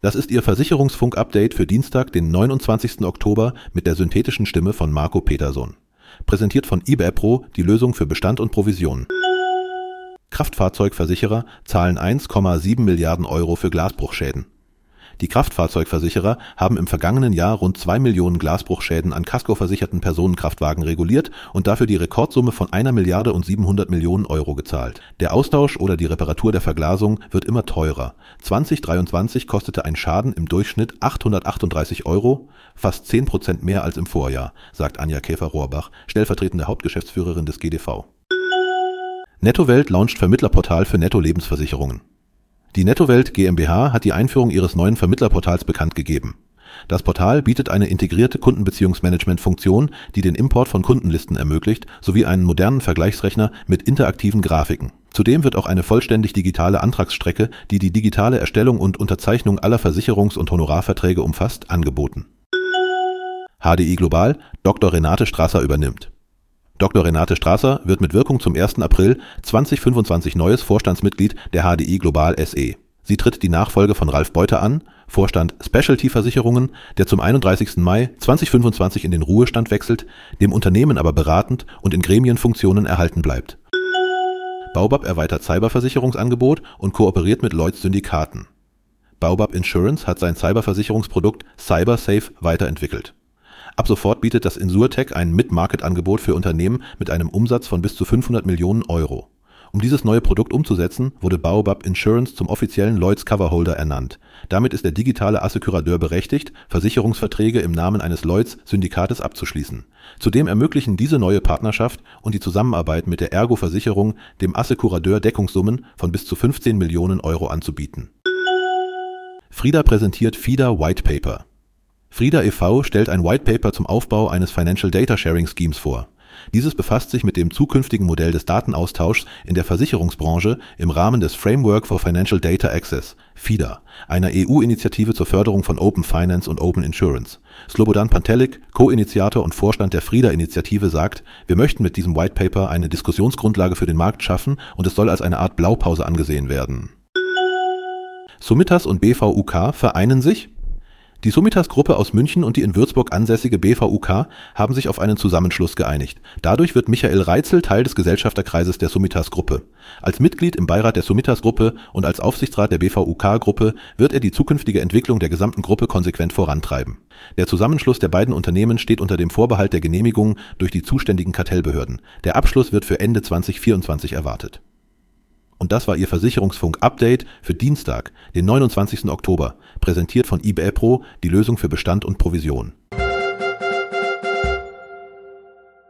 Das ist Ihr Versicherungsfunk-Update für Dienstag, den 29. Oktober mit der synthetischen Stimme von Marco Peterson. Präsentiert von eBay Pro, die Lösung für Bestand und Provision. Kraftfahrzeugversicherer zahlen 1,7 Milliarden Euro für Glasbruchschäden. Die Kraftfahrzeugversicherer haben im vergangenen Jahr rund 2 Millionen Glasbruchschäden an kaskoversicherten Personenkraftwagen reguliert und dafür die Rekordsumme von 1 Milliarde und 700 Millionen Euro gezahlt. Der Austausch oder die Reparatur der Verglasung wird immer teurer. 2023 kostete ein Schaden im Durchschnitt 838 Euro, fast 10% mehr als im Vorjahr, sagt Anja Käfer-Rohrbach, stellvertretende Hauptgeschäftsführerin des GDV. Nettowelt launcht Vermittlerportal für Netto-Lebensversicherungen. Die Nettowelt GmbH hat die Einführung ihres neuen Vermittlerportals bekannt gegeben. Das Portal bietet eine integrierte Kundenbeziehungsmanagement-Funktion, die den Import von Kundenlisten ermöglicht, sowie einen modernen Vergleichsrechner mit interaktiven Grafiken. Zudem wird auch eine vollständig digitale Antragsstrecke, die die digitale Erstellung und Unterzeichnung aller Versicherungs- und Honorarverträge umfasst, angeboten. HDI Global, Dr. Renate Strasser übernimmt. Dr. Renate Strasser wird mit Wirkung zum 1. April 2025 neues Vorstandsmitglied der HDI Global SE. Sie tritt die Nachfolge von Ralf Beuter an, Vorstand Specialty Versicherungen, der zum 31. Mai 2025 in den Ruhestand wechselt, dem Unternehmen aber beratend und in Gremienfunktionen erhalten bleibt. Baobab erweitert Cyberversicherungsangebot und kooperiert mit Lloyds Syndikaten. Baobab Insurance hat sein Cyberversicherungsprodukt CyberSafe weiterentwickelt. Ab sofort bietet das Insurtech ein Mid-Market-Angebot für Unternehmen mit einem Umsatz von bis zu 500 Millionen Euro. Um dieses neue Produkt umzusetzen, wurde Baobab Insurance zum offiziellen Lloyds Coverholder ernannt. Damit ist der digitale Assekuradeur berechtigt, Versicherungsverträge im Namen eines Lloyds Syndikates abzuschließen. Zudem ermöglichen diese neue Partnerschaft und die Zusammenarbeit mit der Ergo-Versicherung dem Assekuradeur Deckungssummen von bis zu 15 Millionen Euro anzubieten. Frida präsentiert FIDA White Paper. Frida e.V. stellt ein White Paper zum Aufbau eines Financial Data Sharing Schemes vor. Dieses befasst sich mit dem zukünftigen Modell des Datenaustauschs in der Versicherungsbranche im Rahmen des Framework for Financial Data Access, FIDA, einer EU-Initiative zur Förderung von Open Finance und Open Insurance. Slobodan Pantelik, Co-Initiator und Vorstand der Frida-Initiative, sagt, wir möchten mit diesem White Paper eine Diskussionsgrundlage für den Markt schaffen und es soll als eine Art Blaupause angesehen werden. Summitas und BVUK vereinen sich? Die Summitas-Gruppe aus München und die in Würzburg ansässige BVUK haben sich auf einen Zusammenschluss geeinigt. Dadurch wird Michael Reitzel Teil des Gesellschafterkreises der Summitas-Gruppe. Als Mitglied im Beirat der Summitas-Gruppe und als Aufsichtsrat der BVUK-Gruppe wird er die zukünftige Entwicklung der gesamten Gruppe konsequent vorantreiben. Der Zusammenschluss der beiden Unternehmen steht unter dem Vorbehalt der Genehmigung durch die zuständigen Kartellbehörden. Der Abschluss wird für Ende 2024 erwartet. Und das war Ihr Versicherungsfunk-Update für Dienstag, den 29. Oktober, präsentiert von eBay Pro, die Lösung für Bestand und Provision.